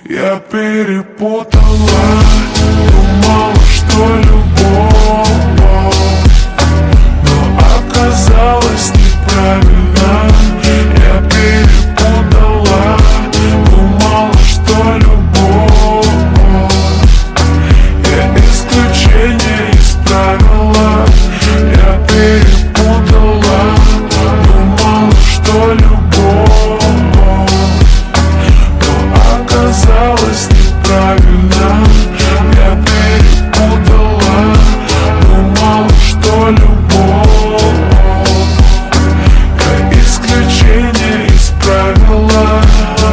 Я перепутала, думала, что любовь, но оказалось неправильно. Я перепутала, думала, что любовь, я исключение из правила. Я перепутала, думала, что любовь, но оказалось неправильно. Я перепутала, думала, что любовь, я исключение из правила.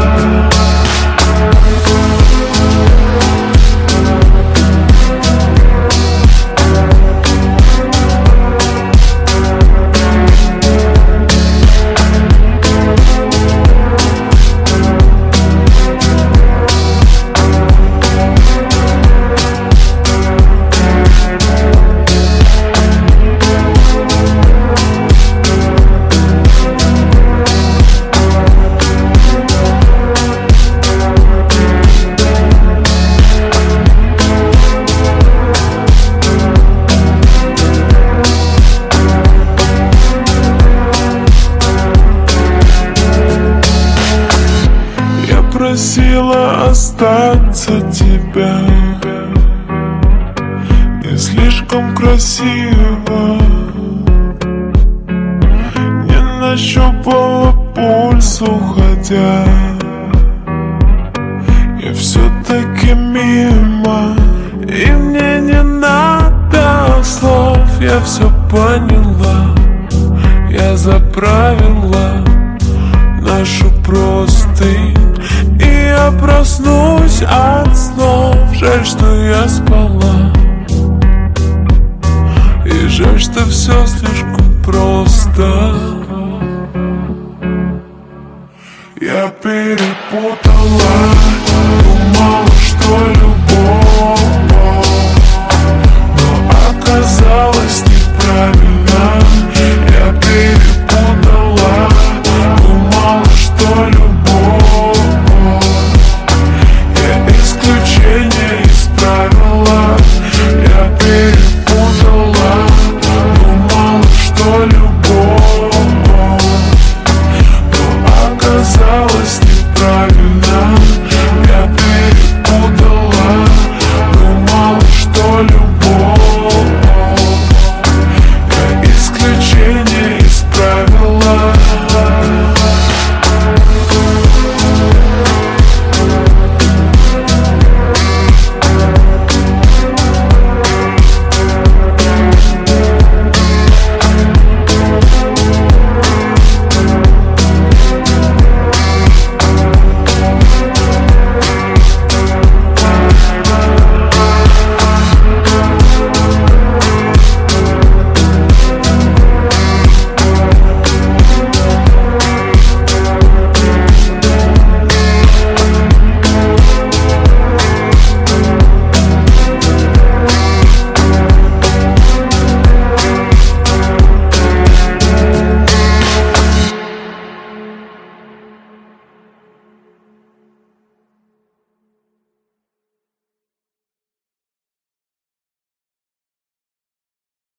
Просила остаться тебя, не слишком красиво, не нащупала пульс, уходя. Я все-таки мимо, и мне не надо слов. Я все поняла, я заправила нашу простынь. И я проснусь от снов. Жаль, что я спала, и жаль, что все слишком просто. Я перепутала,